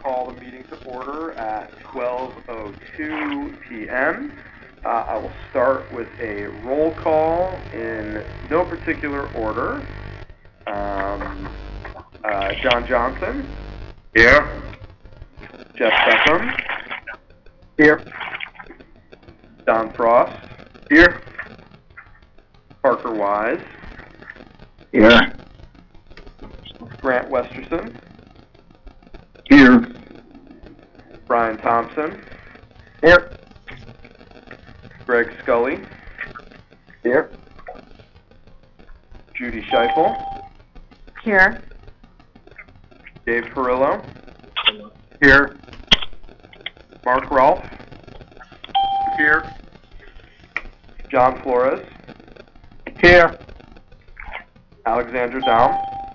call the meeting to order at 12:02 p.m. I will start with a roll call in no particular order. John Johnson. Here. Jeff Beckham. Here. Don Frost. Here. Parker Wise. Here. Grant Westerson. Here. Brian Thompson. Here. Greg Scully. Here. Judy Scheifel. Here. Dave Perillo. Here. Mark Rolfe. Here. John Flores. Here. Alexandra Daum.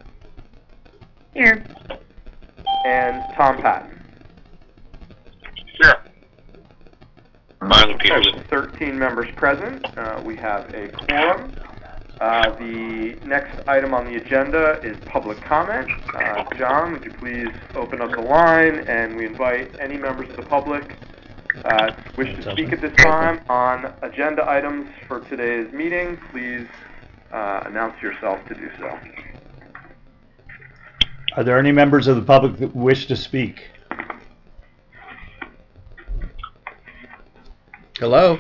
Here. And Tom Patton. Here. Miles Peterson. 13 members present. We have a quorum. The next item on the agenda is public comment. John, would you please open up the line, and we invite any members of the public wish to speak at this time on agenda items for today's meeting. Please announce yourself to do so. Are there any members of the public that wish to speak? Hello?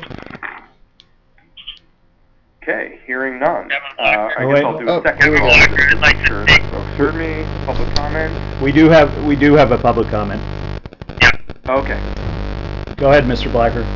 Okay, hearing none. I guess I'll do a second call. I'd like to Sure, folks heard me. Public comment. We do have a public comment. Okay. Go ahead, Mr. Blacker.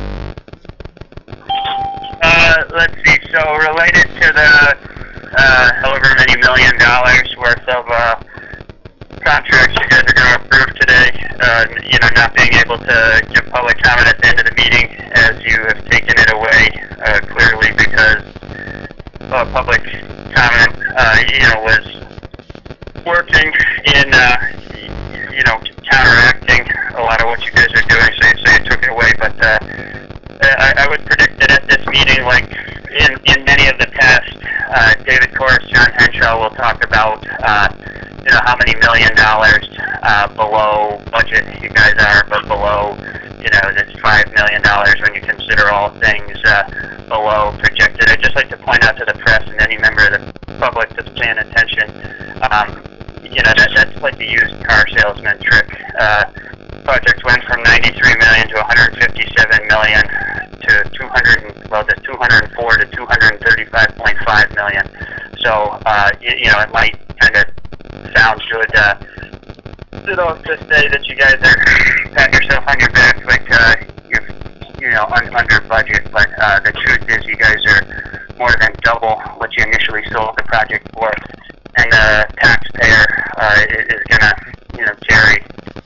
Let's see, so related to the however many $1 million worth of contracts you guys are going to approve today, not being able to give public comment at the end of the meeting as you have taken it away clearly because public comment, was working in, counteracting a lot of what you guys are doing, so you took it away. But I would predict that at this meeting, like in many of the past, David Corris, John Henshaw will talk about, how many $1 million below budget you guys are, but below, this $5 million when you consider all things below projected. I'd just like to point out to the press and any member of the public that's paying attention, that's like the used car salesman trick. Project went from $93 million to $157 million to 204 to $235.5 million. So, it might kind of sound good, to say that you guys are patting yourself on your back like you're, under budget, but the truth is you guys are more than double what you initially sold the project for, and the taxpayer is gonna, carry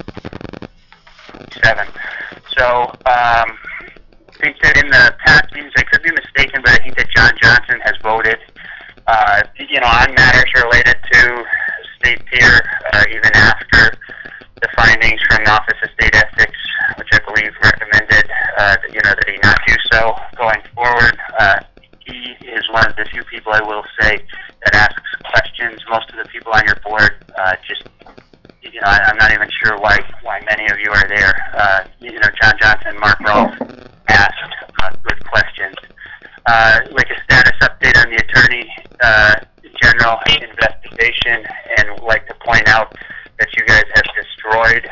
7. So, I think that in the past meetings, I could be mistaken, but I think that John Johnson has voted, on matters related to state peer, even after the findings from the Office of State Ethics, which I believe recommended, that he not do so going forward. He is one of the few people, I will say, that asks questions. Most of the people on your board I'm not even sure why many of you are there. John Johnson, Mark Rolfe asked good questions. Like a status update on the Attorney General investigation, and like to point out that you guys have destroyed,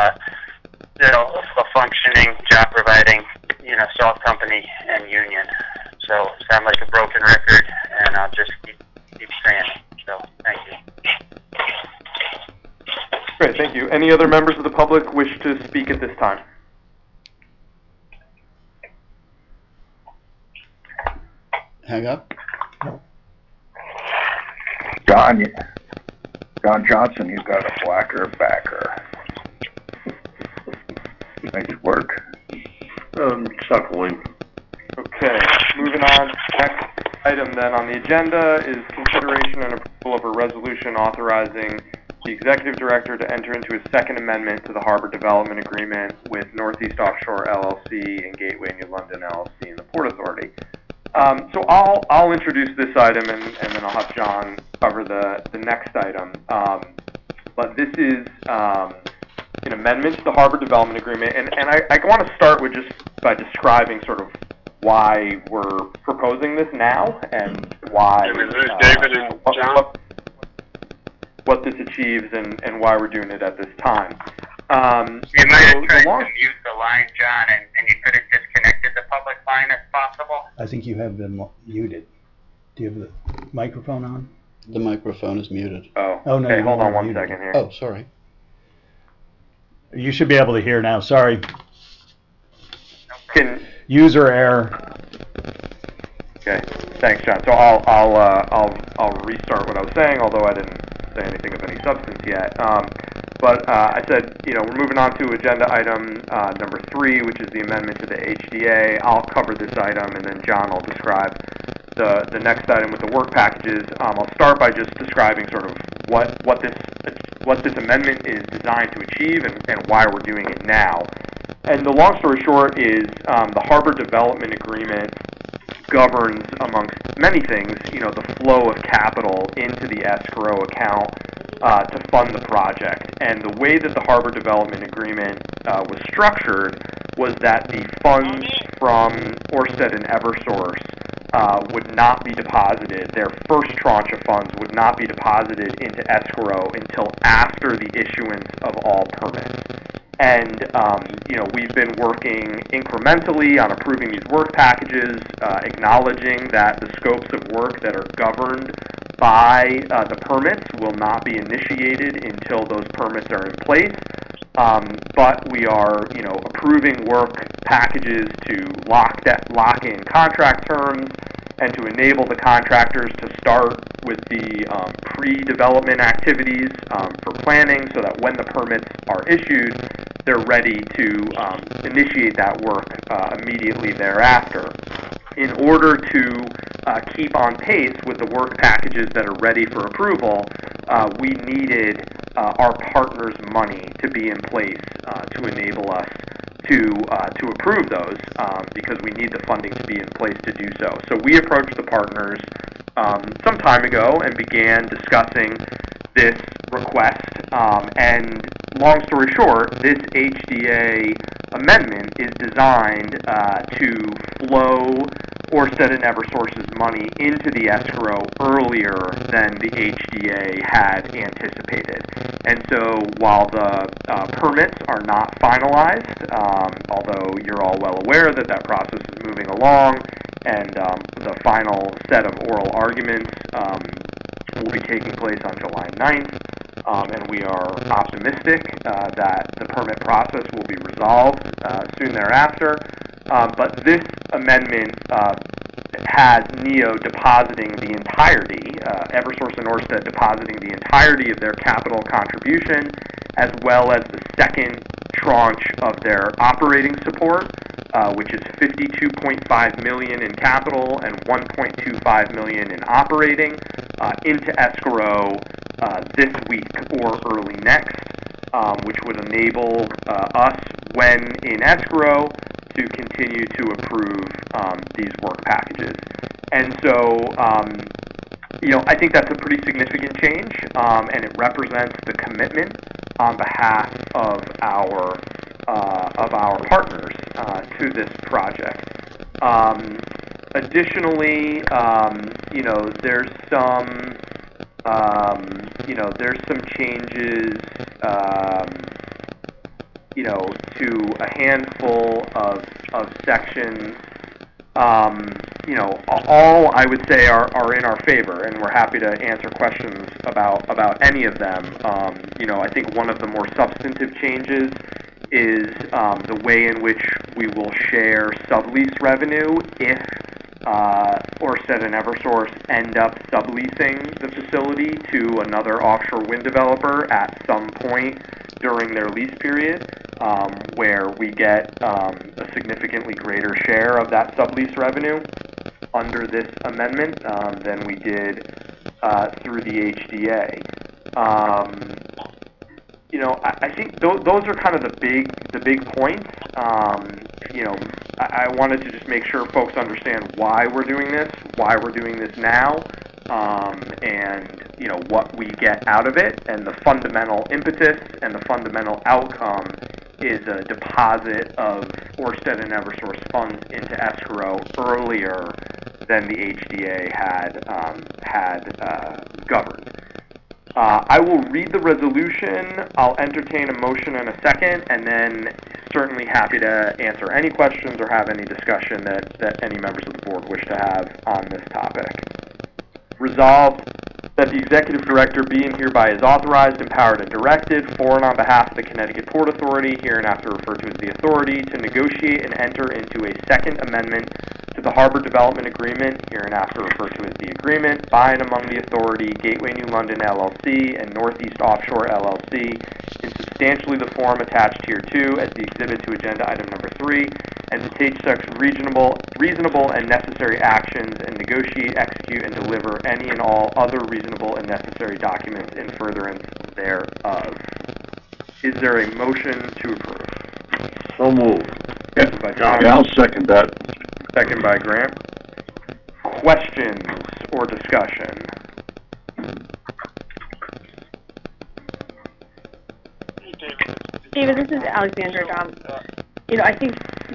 a functioning, job-providing, salt company and union. So sound like a broken record, and I'll just keep saying it. So thank you. Great, thank you. Any other members of the public wish to speak at this time? Hang up. John Johnson, you've got a Blacker backer. Nice work. Chuckling. Okay, moving on. Next item then on the agenda is consideration and approval of a resolution authorizing the executive director to enter into a second amendment to the harbor development agreement with Northeast Offshore LLC and Gateway New London LLC and the Port Authority. So I'll introduce this item and then I'll have John cover the next item. But this is an amendment to the Harbor Development Agreement, and I want to start with just by describing sort of why we're proposing this now and why Did we lose David and John? what this achieves and why we're doing it at this time. You might have tried to mute the line, John, and you could have disconnected the public line if possible. I think you have been muted. Do you have the microphone on? The microphone is muted. Oh, Oh, no, okay, you hold on weren't 1 muted. second here. Oh, sorry. You should be able to hear now. Sorry. No problem. Can, User error. okay, thanks, John. So I'll restart what I was saying, although I didn't say anything of any substance yet. But I said, we're moving on to agenda item number 3, which is the amendment to the HDA. I'll cover this item, and then John will describe the next item with the work packages. I'll start by just describing sort of what this amendment is designed to achieve and why we're doing it now. And the long story short is the Harbor Development Agreement governs, amongst many things, the flow of capital into the escrow account to fund the project. And the way that the Harbor Development Agreement was structured was that the funds from Ørsted and Eversource would not be deposited. Their first tranche of funds would not be deposited into escrow until after the issuance of all permits. And, we've been working incrementally on approving these work packages, acknowledging that the scopes of work that are governed by the permits will not be initiated until those permits are in place. But we are, approving work packages to lock in contract terms and to enable the contractors to start with the pre-development activities for planning so that when the permits are issued, they're ready to initiate that work immediately thereafter. In order to keep on pace with the work packages that are ready for approval, we needed our partners' money to be in place to enable us to approve those because we need the funding to be in place to do so. So we approached the partners some time ago and began discussing this request. And long story short, this HDA amendment is designed to flow Ørsted and Eversource's money into the escrow earlier than the HDA had anticipated. And so while the permits are not finalized, although you're all well aware that that process is moving along, and the final set of oral arguments will be taking place on July 9th, and we are optimistic that the permit process will be resolved soon thereafter. But this amendment has NEO depositing the entirety, Eversource and Ørsted depositing the entirety of their capital contribution, as well as the second tranche of their operating support, which is $52.5 million in capital and $1.25 million in operating, into escrow this week or early next, which would enable us, when in escrow, to continue to approve these work packages. And so, I think that's a pretty significant change, and it represents the commitment on behalf of our partners to this project. Additionally, there's some changes, to a handful of sections. All I would say are in our favor, and we're happy to answer questions about any of them. I think one of the more substantive changes is the way in which we will share sublease revenue if Ørsted and Eversource end up subleasing the facility to another offshore wind developer at some point during their lease period, where we get a significantly greater share of that sublease revenue under this amendment than we did through the HDA. I think those are kind of the big points. I wanted to just make sure folks understand why we're doing this now, and what we get out of it, and the fundamental impetus and the fundamental outcome is a deposit of Ørsted and Eversource funds into escrow earlier than the HDA had governed. I will read the resolution. I'll entertain a motion in a second, and then certainly happy to answer any questions or have any discussion that any members of the board wish to have on this topic. Resolved that the Executive Director be and hereby is authorized, empowered, and directed for and on behalf of the Connecticut Port Authority, hereinafter referred to as the Authority, to negotiate and enter into a second amendment to the Harbor Development Agreement, hereinafter referred to as the Agreement, by and among the Authority, Gateway New London LLC, and Northeast Offshore LLC, in substantially the form attached hereto as the exhibit to agenda item number 3, and to take such reasonable and necessary actions and negotiate, execute, and deliver any and all other reasonable and necessary documents in furtherance thereof. Is there a motion to approve? So moved. Motion by John. Yeah, I'll second that. Second by Grant. Questions or discussion? David, this is Alexandra. I think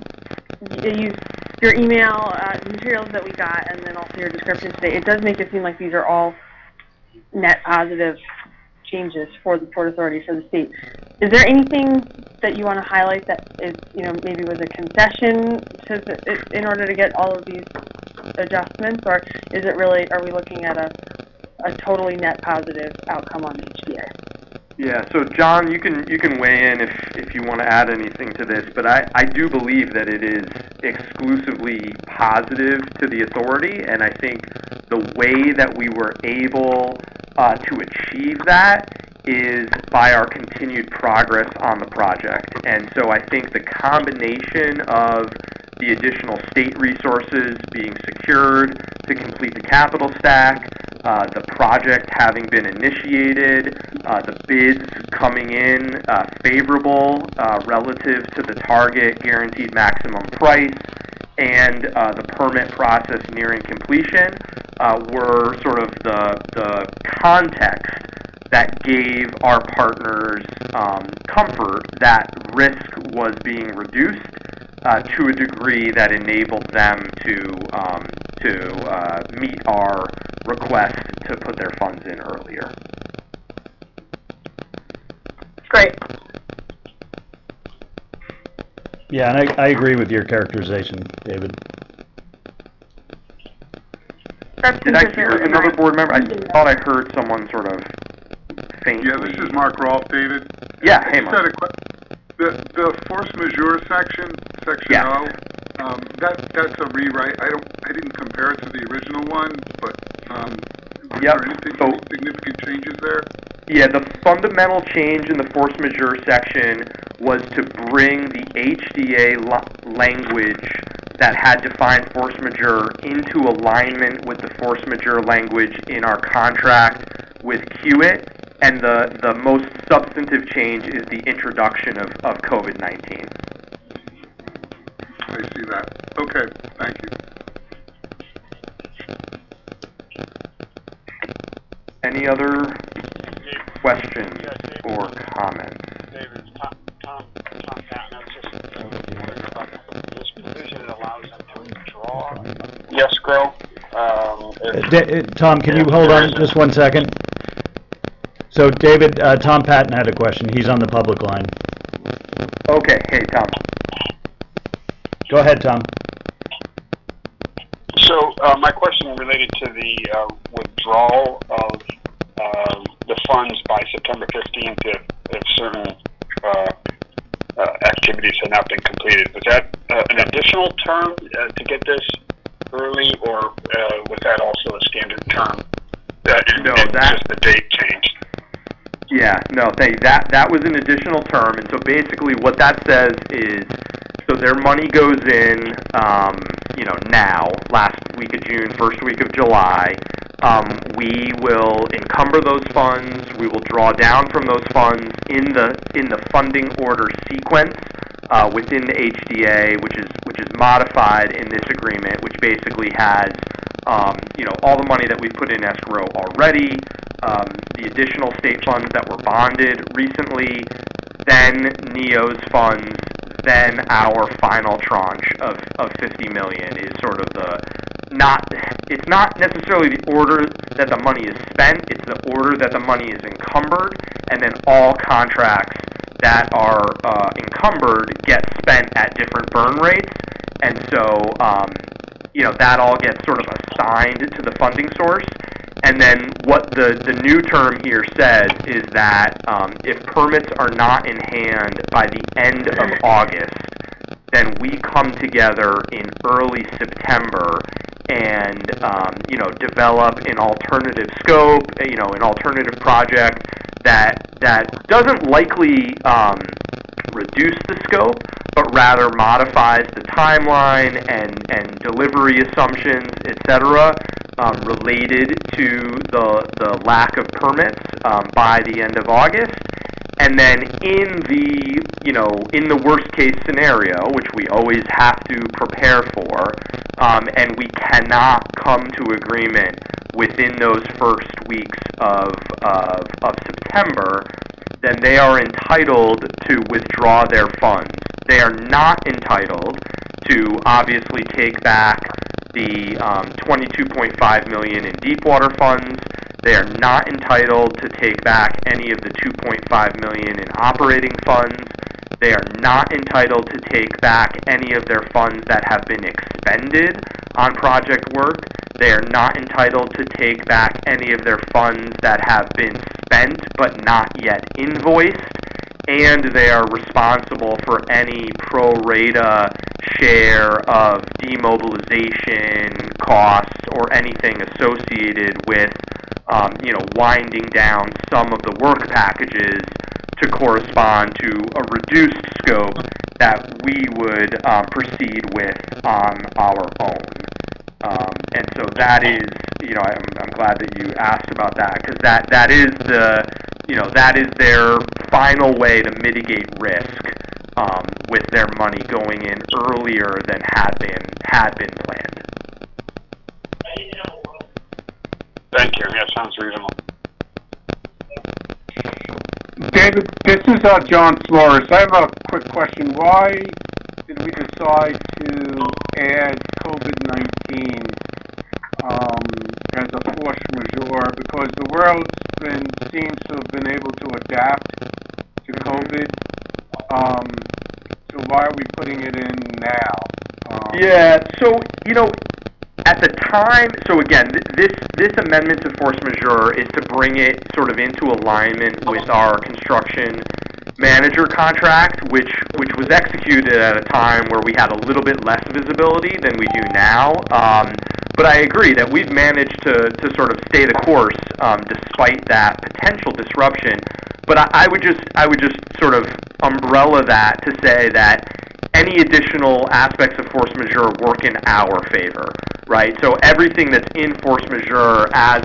your email, the materials that we got, and then also your description today, it does make it seem like these are all net positive changes for the Port Authority, for the state. Is there anything that you want to highlight that is, maybe was a concession in order to get all of these adjustments, or is it really, are we looking at a totally net positive outcome on the HDA? Yeah, so John, you can weigh in if you want to add anything to this, but I do believe that it is exclusively positive to the Authority, and I think the way that we were able to achieve that is by our continued progress on the project. And so I think the combination of the additional state resources being secured to complete the capital stack, the project having been initiated, the bids coming in favorable relative to the target guaranteed maximum price, and the permit process nearing completion were sort of the context that gave our partners comfort that risk was being reduced to a degree that enabled them to meet our request to put their funds in earlier. Great. Yeah, and I agree with your characterization, David. That's Did I hear another board member? I thought I heard someone sort of faintly. Yeah, this is Mark Rolfe, David. Yeah, hey, Mark. The force majeure section Yeah. O, that's a rewrite. I didn't compare it to the original one, but was Yep. there anything, So- any significant changes there? Yeah, the fundamental change in the force majeure section was to bring the HDA language that had defined force majeure into alignment with the force majeure language in our contract with Hewitt, and the most substantive change is the introduction of COVID-19. I see that. Okay, thank you. Any other questions or comments? David, Tom Patton, I was just wondering about this provision that allows them to withdraw. Yes, Grow. Tom, can you hold on just 1 second? So, David, Tom Patton had a question. He's on the public line. Okay, hey, Tom. Go ahead, Tom. So my question related to the withdrawal of the funds by September 15th if certain activities had not been completed. Was that an additional term to get this early, or was that also a standard term? Just the date changed. Yeah, no, that was an additional term, and so basically what that says is, so their money goes in, now, last week of June, first week of July. We will encumber those funds. We will draw down from those funds in the funding order sequence within the HDA, which is modified in this agreement, which basically has all the money that we've put in escrow already, the additional state funds that were bonded recently, then NEO's funds, then our final tranche of 50 million is sort of it's not necessarily the order that the money is spent, it's the order that the money is encumbered, and then all contracts that are encumbered get spent at different burn rates, and so, that all gets sort of assigned to the funding source. And then what the new term here says is that if permits are not in hand by the end of August, then we come together in early September and, develop an alternative scope, an alternative project that doesn't likely reduce the scope, but rather modifies the timeline and delivery assumptions, etc., related to the lack of permits by the end of August. And then in the worst case scenario, which we always have to prepare for, and we cannot come to agreement within those first weeks of September, then they are entitled to withdraw their funds. They are not entitled to obviously take back the $22.5 million in Deepwater funds. They are not entitled to take back any of the $2.5 million in operating funds. They are not entitled to take back any of their funds that have been expended on project work. They are not entitled to take back any of their funds that have been spent but not yet invoiced. And they are responsible for any pro rata share of demobilization costs or anything associated with, winding down some of the work packages to correspond to a reduced scope that we would proceed with on our own. And so that is, I'm glad that you asked about that, because that is that is their final way to mitigate risk with their money going in earlier than had been planned. Thank you. Yeah, sounds reasonable. David, this is John Flores. I have a quick question. Why did we decide to add COVID-19 as a force majeure? Because the world seems to have been able to adapt to COVID. So why are we putting it in now? Yeah, so, at the time, so again, this amendment to force majeure is to bring it sort of into alignment with our construction manager contract, which was executed at a time where we had a little bit less visibility than we do now. But I agree that we've managed to sort of stay the course despite that potential disruption. But I would just sort of umbrella that to say that any additional aspects of force majeure work in our favor, right? So everything that's in force majeure as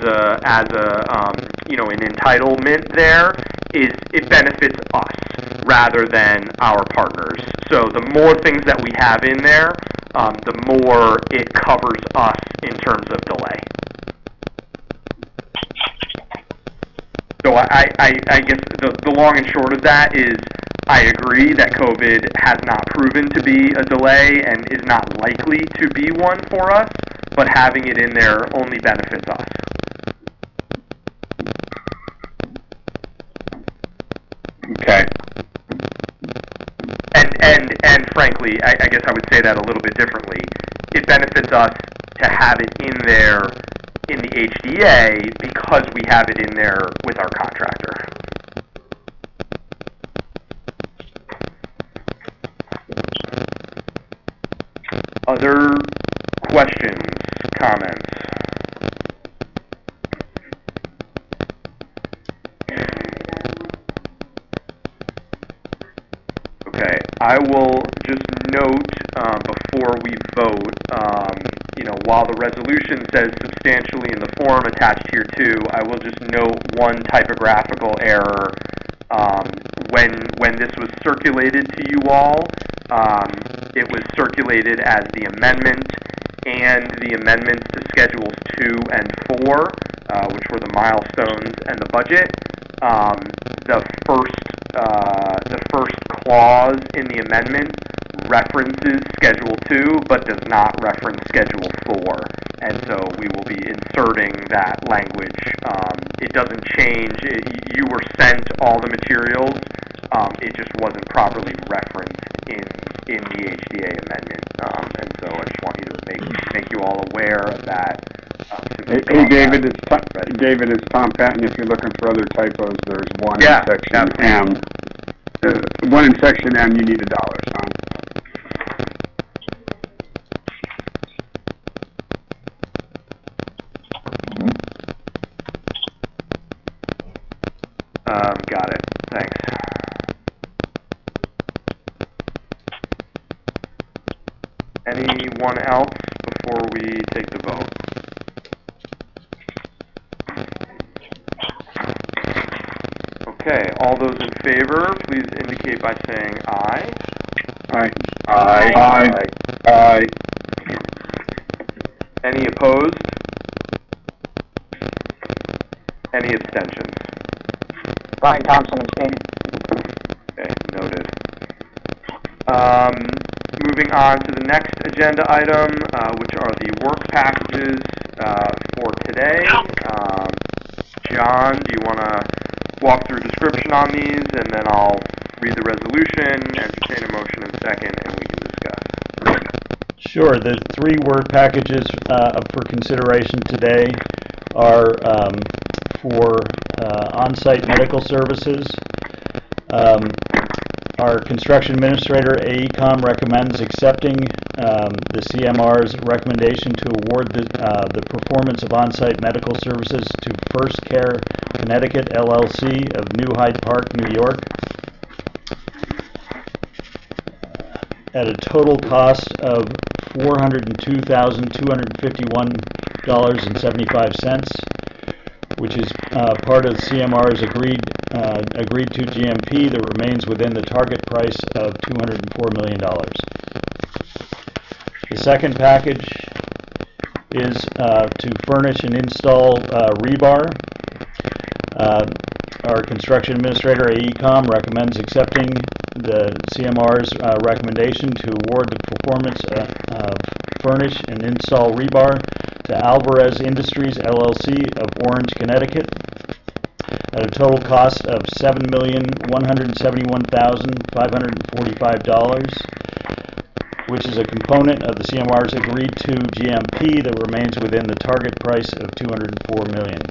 an entitlement there it benefits us rather than our partners. So the more things that we have in there, the more it covers us in terms of delay. So I guess the long and short of that is I agree that COVID has not proven to be a delay and is not likely to be one for us, but having it in there only benefits us. Okay. And frankly, I guess I would say that a little bit differently. It benefits us to have it in there in the HDA because we have it in there with our contractor. Other questions, comments? Okay, I will just note before we vote, while the resolution says substantially in the form attached here too, I will just note one typographical error. When this was circulated to you all, it was circulated as the amendment, and the amendments to Schedules 2 and 4, which were the milestones and the budget. The first clause in the amendment references Schedule 2, but does not reference Schedule 4. And so we will be inserting that language. It doesn't change. You were sent all the materials. It just wasn't properly referenced in the HDA amendment. And so I just want you to make you all aware of that. Hey, David, it's Tom Patton. If you're looking for other typos, there's one in section M. One in section M, you need a dollar sign. Got it. Thanks. Anyone else before we take the vote? Okay, all those in favor, please indicate by saying aye. Aye. Aye. Aye. Aye. Any opposed? Any abstentions? Brian Thompson abstaining. Okay, noted. Moving on to the next agenda item, which are the work packages for today. John, do you want to walk through a description on these, and then I'll read the resolution, entertain a motion in second, and we can discuss. Sure. The three work packages for consideration today are for on-site medical services. Our construction administrator, AECOM, recommends accepting the CMR's recommendation to award the performance of on-site medical services to First Care Connecticut, LLC of New Hyde Park, New York, at a total cost of $402,251.75, which is part of CMR's agreed to GMP that remains within the target price of $204 million. The second package is to furnish and install rebar. Our construction administrator, AECOM, recommends accepting the CMR's recommendation to award the performance of furnish and install rebar to Alvarez Industries, LLC of Orange, Connecticut, at a total cost of $7,171,545, which is a component of the CMR's agreed to GMP that remains within the target price of $204 million.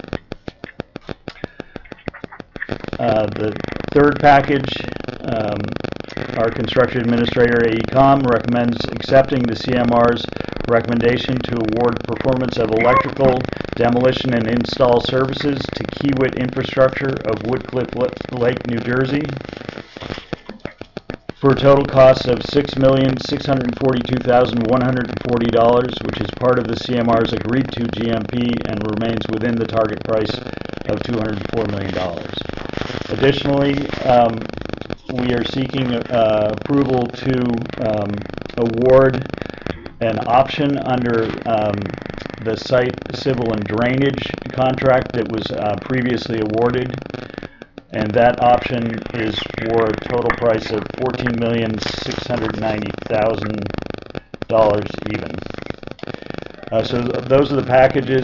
The third package, our construction administrator, AECOM, recommends accepting the CMR's recommendation to award performance of electrical demolition and install services to Kiewit Infrastructure of Woodcliff Lake, New Jersey, for a total cost of $6,642,140, which is part of the CMR's agreed to GMP and remains within the target price of $204 million. Additionally, we are seeking approval to award an option under the site civil and drainage contract that was previously awarded, and that option is for a total price of $14,690,000 even. So those are the packages.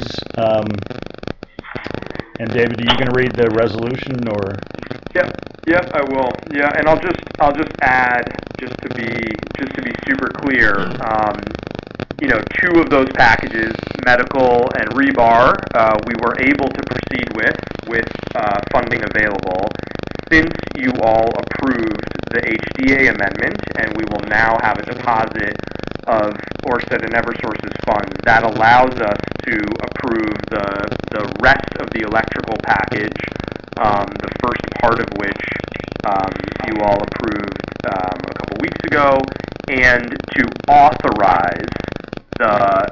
And David, are you going to read the resolution, or? Yep, I will. Yeah, and I'll just add, just to be super clear, you know, two of those packages, medical and rebar, we were able to proceed with funding available since you all approved the HDA amendment, and we will now have a deposit of Orsted and Eversource's funds. That allows us to approve the rest of the electrical package, the first part of which you all approved a couple weeks ago, and to authorize the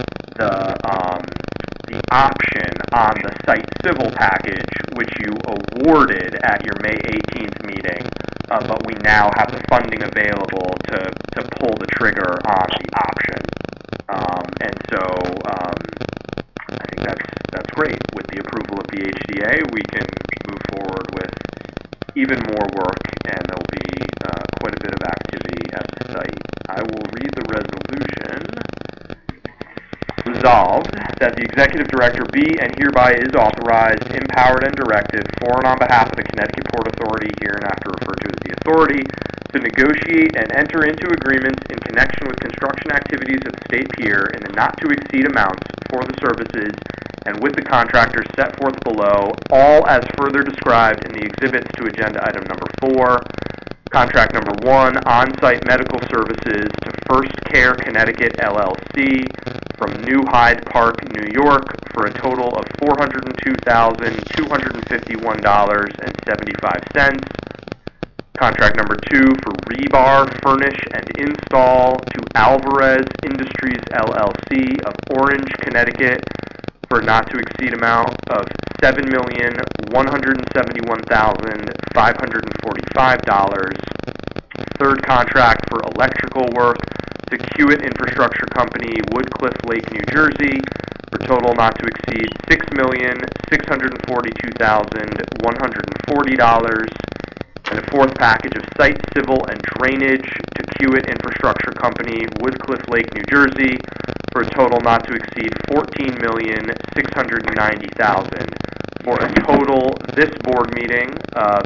option on the site civil package, which you awarded at your May 18th meeting, but we now have the funding available to pull the trigger on the option. And so I think that's great. With the approval of the HDA, we can move forward with even more work, and there'll be quite a bit of activity at the site. I will read the resolution. Resolved that the Executive Director be and hereby is authorized, empowered, and directed for and on behalf of the Connecticut Port Authority, hereinafter referred to as the Authority, to negotiate and enter into agreements in connection with construction activities at the State Pier in the not-to-exceed amounts for the services and with the contractors set forth below, all as further described in the exhibits to Agenda Item Number 4. Contract Number 1, on-site medical services to First Care Connecticut, LLC, from New Hyde Park, New York, for a total of $402,251.75. Contract number 2 for rebar, furnish, and install to Alvarez Industries, LLC of Orange, Connecticut, for a not-to-exceed amount of $7,171,545. Third contract for electrical work to Kiewit Infrastructure Company, Woodcliff Lake, New Jersey, for total not to exceed $6,642,140. And a fourth package of site, civil, and drainage to Kiewit Infrastructure Company, Woodcliff Lake, New Jersey, for a total not to exceed $14,690,000, for a total this board meeting of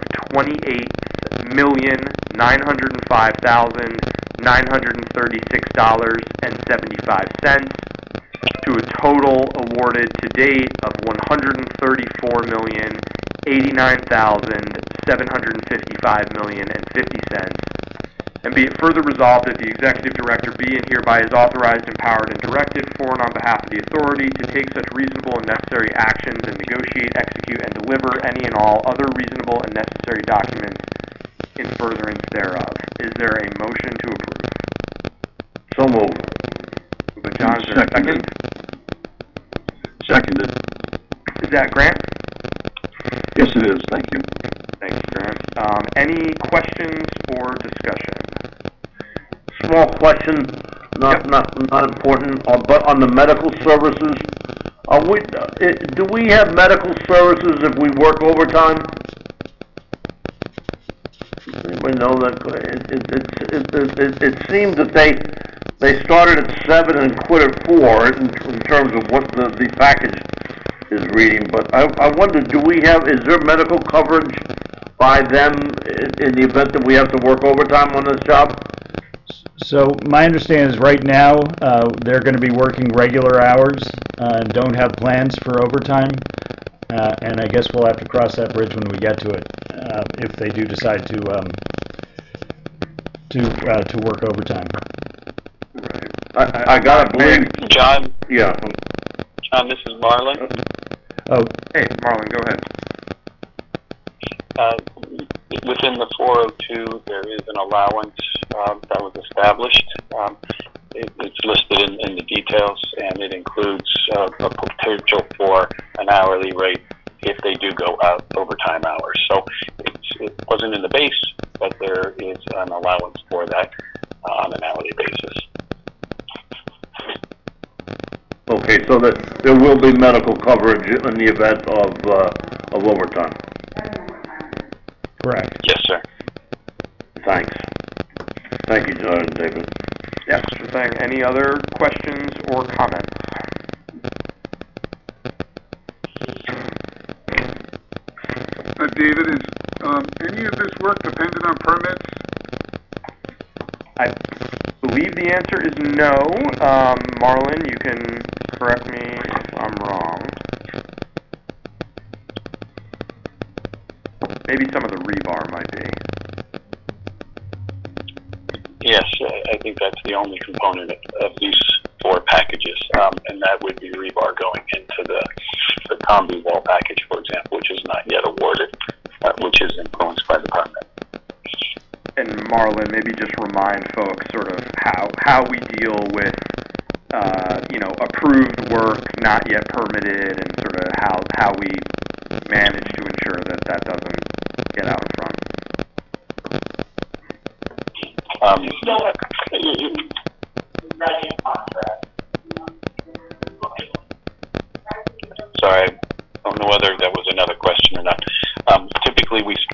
$28,905,936.75, to a total awarded to date of $134,089,755.50. And be it further resolved that the Executive Director be and hereby is authorized, empowered, and directed for and on behalf of the Authority to take such reasonable and necessary actions and negotiate, execute, and deliver any and all other reasonable and necessary documents in furtherance thereof. Is there a motion to approve? So moved. But John, is there a second? Seconded. Is that Grant? Yes, it is. Thank you. Thanks, Grant. Any questions or discussion? Small question, not important, but on the medical services, do we have medical services if we work overtime? Anybody know that? It seemed that they started at 7 and quit at 4 in terms of what the package is reading. But I wonder, is there medical coverage by them in the event that we have to work overtime on this job? So my understanding is right now they're going to be working regular hours and don't have plans for overtime. And I guess we'll have to cross that bridge when we get to it if they do decide to work overtime. I gotta believe, John. yeah. John, this is Marlon. Oh, hey, Marlon, go ahead. Within the 402, there is an allowance that was established. It's listed in the details, and it includes a potential for an hourly rate if they do go out overtime hours. So it wasn't in the base, but there is an allowance for that on an hourly basis. Okay, so that there will be medical coverage in the event of overtime. correct. Yes, sir. Thanks. Thank you, David. Yeah, sure thing. Any other questions or comments? David, is any of this work dependent on permits? I believe the answer is no. Marlon, you can correct me if I'm wrong. Maybe some of the rebar might be. Yes, I think that's the only component of these 4 packages, and that would be rebar going into the combi wall package, for example, which is not yet awarded, which is influenced by the permit. And Marlon, maybe just remind folks sort of how we deal with approved work not yet permitted, and sort of how we manage to ensure that doesn't get out in front.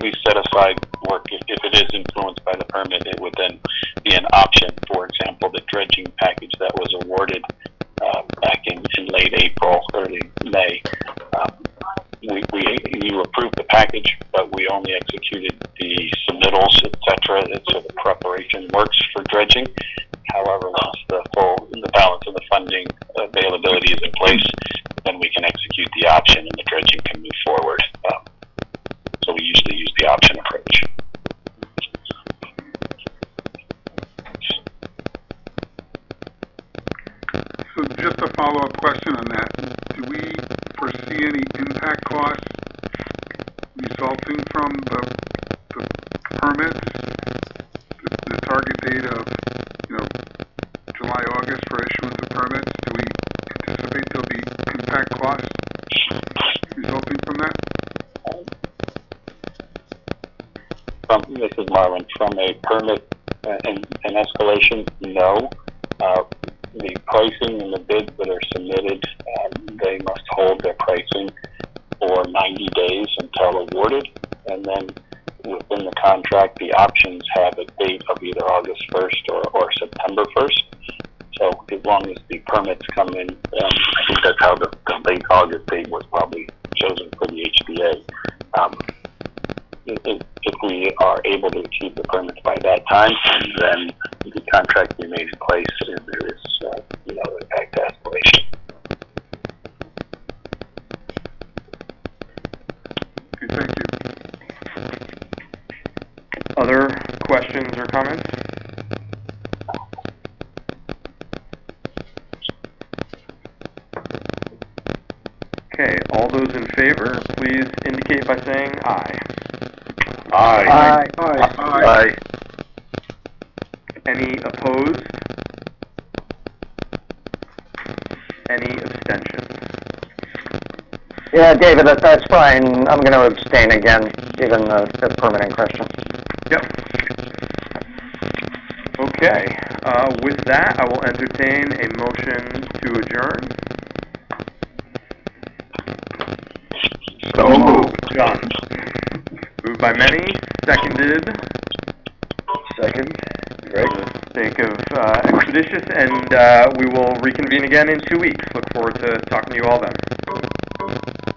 we set aside work. If it is influenced by the permit, it would then be an option. For example, the dredging package that was awarded back in late April, early May. You approved the package, but we only executed the submittals, etc. So the preparation works for dredging. However, once the balance of the funding availability is in place, then we can execute the option and the dredging can move forward. So we usually use the option approach. So just a follow-up question on that. Do we foresee any impact costs resulting from the permits? The target date of, July, August for issuance of permits? Do we anticipate there'll be impact costs resulting from that? This is Marlon. From a permit and escalation, no. The pricing and the bids that are submitted, they must hold their pricing for 90 days until awarded, and then within the contract, the options have a date of either August 1st or September 1st. So as long as the permits come in, I think that's how the late August date was probably chosen for the HBA. If we are able to achieve the permits by that time, then the contract will be made in place and there is, impact escalation. Okay, thank you. Other questions or comments? Okay, all those in favor, please indicate by saying aye. Aye. Aye. Any opposed? Any abstentions? Yeah, David, that's fine. I'm going to abstain again, given the permitting question. Yep. Okay. With that, I will entertain a motion to adjourn. So moved. John. Moved by many, seconded. Second. For the sake of expeditious, and we will reconvene again in 2 weeks. Look forward to talking to you all then.